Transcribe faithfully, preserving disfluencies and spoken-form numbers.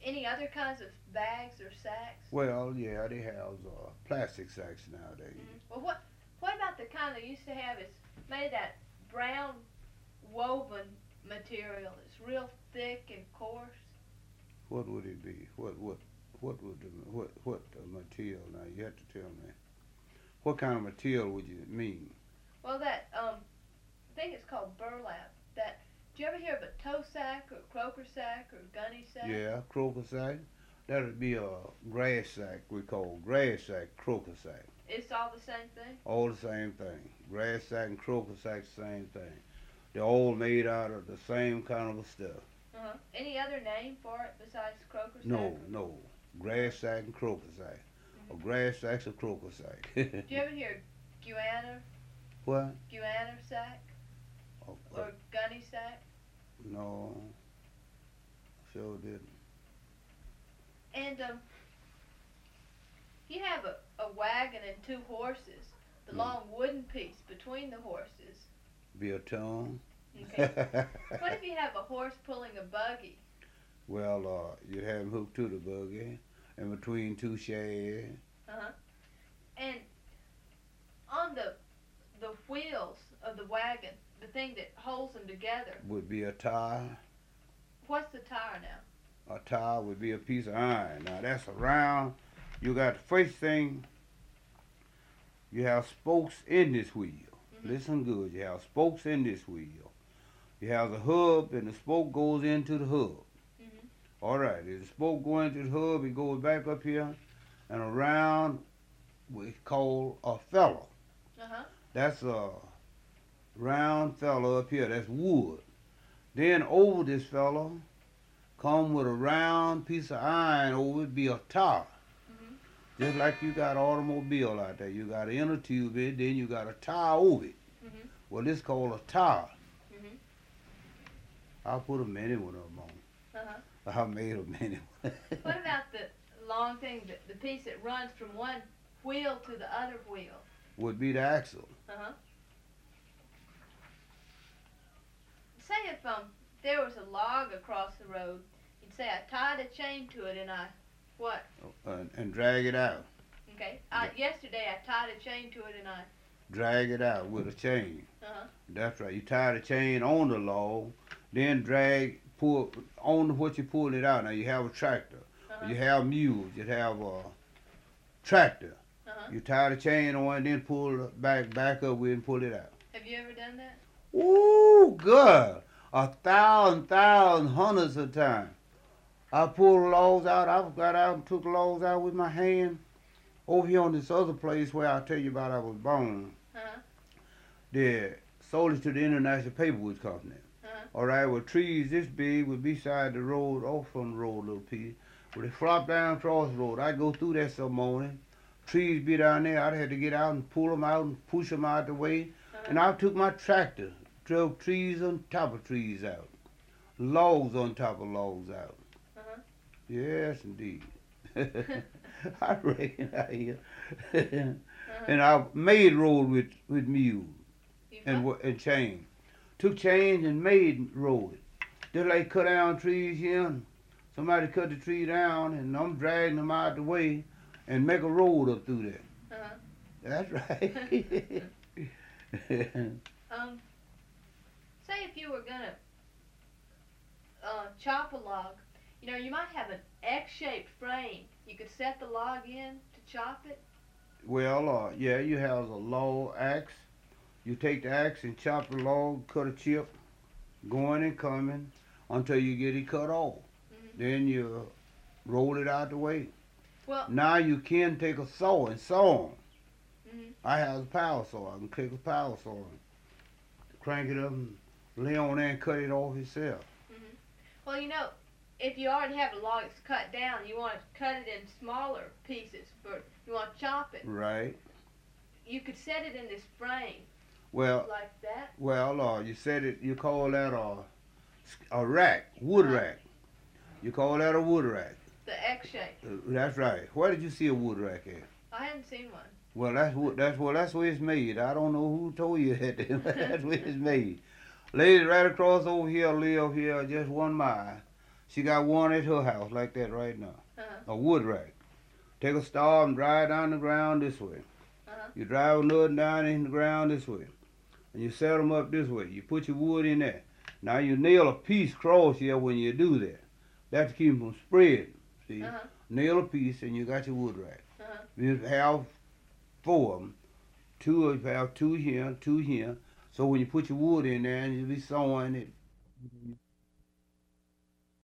Any other kinds of bags or sacks? Well, yeah, they have uh, plastic sacks nowadays. Hmm. Well, what what about the kind they used to have? It's made of that brown woven material. It's real thick and coarse. What would it be? What what what would the, what what uh, material? Now you have to tell me. What kind of material would you mean? Well, that um, I think it's called burlap. That do you ever hear of a toe sack or croaker sack or gunny sack? Yeah, croaker sack. That would be a grass sack. We call grass sack croaker sack. It's all the same thing. All the same thing. Grass sack and croaker sack, same thing. They're all made out of the same kind of stuff. Uh huh. Any other name for it besides croaker sack? No, no. Grass sack and croaker sack. A Mm-hmm. grass sack's a croaker sack. Do you ever hear guana, What? guana sack Oh, oh, or gunny sack? no, sure didn't. And um, you have a, a wagon and two horses. The Mm. long wooden piece between the horses. Be a tongue. Okay. What if you have a horse pulling a buggy? Well, uh, you have him hooked to the buggy, and between two shafts. Uh huh. And on the the wheels of the wagon, the thing that holds them together, Would be a tire. what's the tire now? A tire would be a piece of iron. Now that's around. You got the first thing. You have spokes in this wheel. Hmm. Listen good. You have spokes in this wheel. You have the hub, and the spoke goes into the hub. Hmm. All right. If the spoke goes into the hub, it goes back up here and around. We call a fellow. Uh huh. That's a round fellow up here. That's wood. Then over this fellow, come with a round piece of iron over it, be a tire. Hmm. Just like you got automobile out there. You got an inner tube in, then you got a tire over it. Hmm. Well, this called a tire. Hmm. I'll put a many one of them Uh huh. on. I made a many one. What about the long thing, the, the piece that runs from one wheel to the other wheel? Would be the axle. Uh huh. Say if um there was a log across the road, you'd say I tied a chain to it and I what? And, and drag it out. Okay. I, yesterday I tied a chain to it and I Drag it out with a chain. uh huh. That's right. You tie the chain on the log, then drag, pull on what you pull it out. Now you have a tractor, Uh-huh. you have mules, you have a tractor. Uh-huh. You tie the chain on, and then pull it back, back up with it and pull it out. Have you ever done that? Ooh, good. A thousand, thousand, hundreds of times. I pulled logs out. I got out and took logs out with my hand. Over here on this other place where I tell you about I was born, Uh-huh. they sold it to the International Paperwood Company. Uh-huh. All right, well, trees this big would be beside the road, off from the road a little piece. Well, they flop down across the road. I'd go through that some morning. Trees be down there. I'd have to get out and pull them out and push them out the way. Uh-huh. And I took my tractor, drove trees on top of trees out, logs on top of logs out. Uh-huh. Yes, indeed. I reckon I hear. Uh-huh. And I made road with, with mules You and, what? wa- and chain. Took chains and made road. Just like cut down trees here. And somebody cut the tree down and I'm dragging them out the way and make a road up through there. Uh-huh. That's right. Um, say if you were gonna uh, chop a log, you know, you might have an X-shaped frame. You could set the log in to chop it. Well, uh, yeah, you have a log axe. You take the axe and chop the log, cut a chip, going and coming until you get it cut off. Hmm. Then you roll it out the way. Well, Now you can take a saw and saw 'em. hmm I have a power saw. I can take a power saw and crank it up and lay on there and cut it off yourself. hmm well, you know, if you already have a log that's cut down, you want to cut it in smaller pieces, but you want to chop it. Right. You could set it in this frame Well, like that. well, uh, you said it. You call that a a rack, wood Uh-huh. rack. You call that a wood rack. The X shape. Uh, That's right. Where did you see a wood rack at? I hadn't seen one. Well, that's what that's well that's where it's made. I don't know who told you that. That's where it's made. Lady right across over here live here just one mile. She got one at her house like that right now. Uh-huh. A wood rack. Take a star and drive down the ground this way. Uh-huh. You drive another down in the ground this way. And you set them up this way. You put your wood in there. Now you nail a piece across here when you do that. That's to keep them from spreading. See? Uh-huh. Nail a piece and you got your wood rack. Uh-huh. You have four of them. Two, you have two here, two here. So when you put your wood in there and you be sewing it,